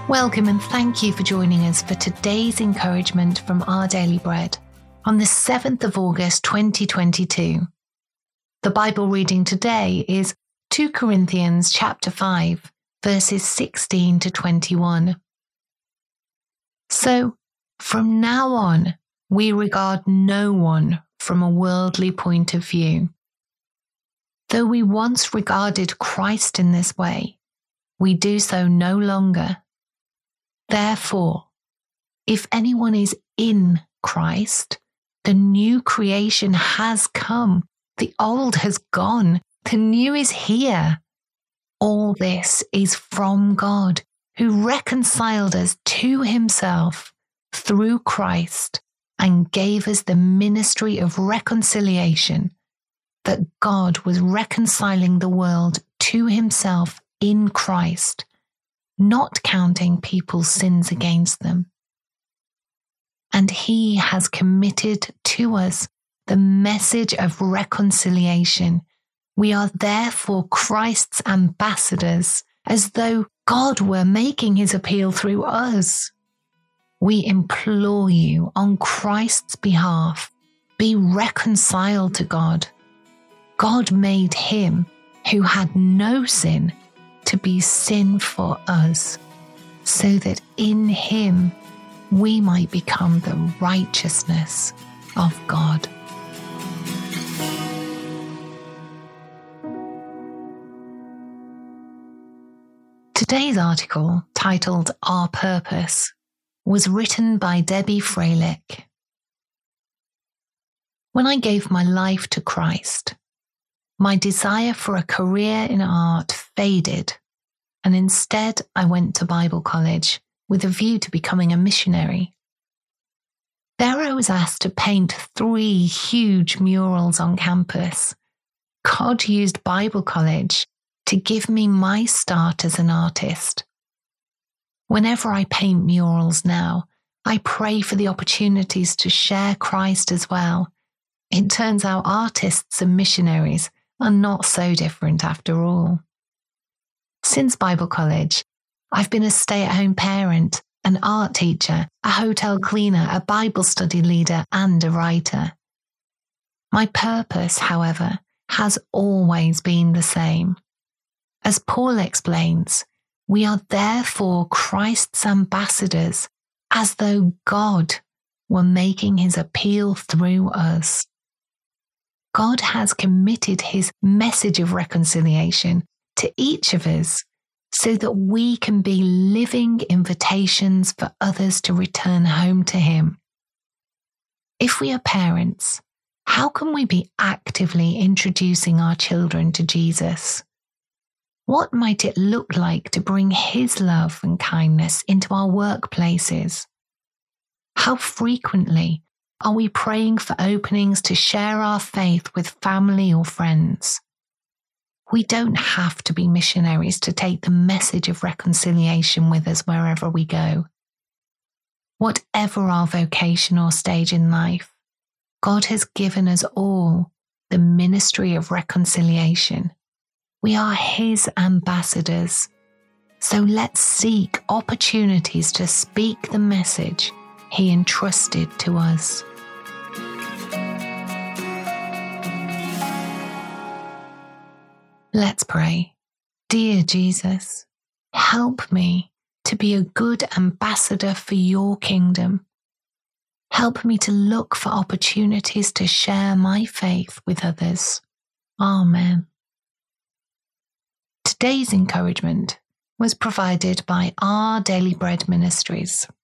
Welcome and thank you for joining us for today's encouragement from Our Daily Bread on the 7th of August 2022. The Bible reading today is 2 Corinthians chapter 5, verses 16 to 21. So, from now on, we regard no one from a worldly point of view. Though we once regarded Christ in this way, we do so no longer. Therefore, if anyone is in Christ, the new creation has come, the old has gone, the new is here. All this is from God, who reconciled us to himself through Christ and gave us the ministry of reconciliation, that God was reconciling the world to himself in Christ, not counting people's sins against them. And he has committed to us the message of reconciliation. We are therefore Christ's ambassadors, as though God were making his appeal through us. We implore you on Christ's behalf, be reconciled to God. God made him who had no sin to be sin for us, so that in him we might become the righteousness of God. Today's article, titled Our Purpose, was written by Debbie Freilich. When I gave my life to Christ, my desire for a career in art faded, and instead I went to Bible college with a view to becoming a missionary. There I was asked to paint 3 huge murals on campus. God used Bible college to give me my start as an artist. Whenever I paint murals now, I pray for the opportunities to share Christ as well. It turns out artists and missionaries are not so different after all. Since Bible college, I've been a stay-at-home parent, an art teacher, a hotel cleaner, a Bible study leader, and a writer. My purpose, however, has always been the same. As Paul explains, we are therefore Christ's ambassadors, as though God were making his appeal through us. God has committed his message of reconciliation to each of us so that we can be living invitations for others to return home to him. If we are parents, how can we be actively introducing our children to Jesus? What might it look like to bring his love and kindness into our workplaces? How frequently are we praying for openings to share our faith with family or friends? We don't have to be missionaries to take the message of reconciliation with us wherever we go. Whatever our vocation or stage in life, God has given us all the ministry of reconciliation. We are his ambassadors. So let's seek opportunities to speak the message he entrusted to us. Let's pray. Dear Jesus, help me to be a good ambassador for your kingdom. Help me to look for opportunities to share my faith with others. Amen. Today's encouragement was provided by Our Daily Bread Ministries.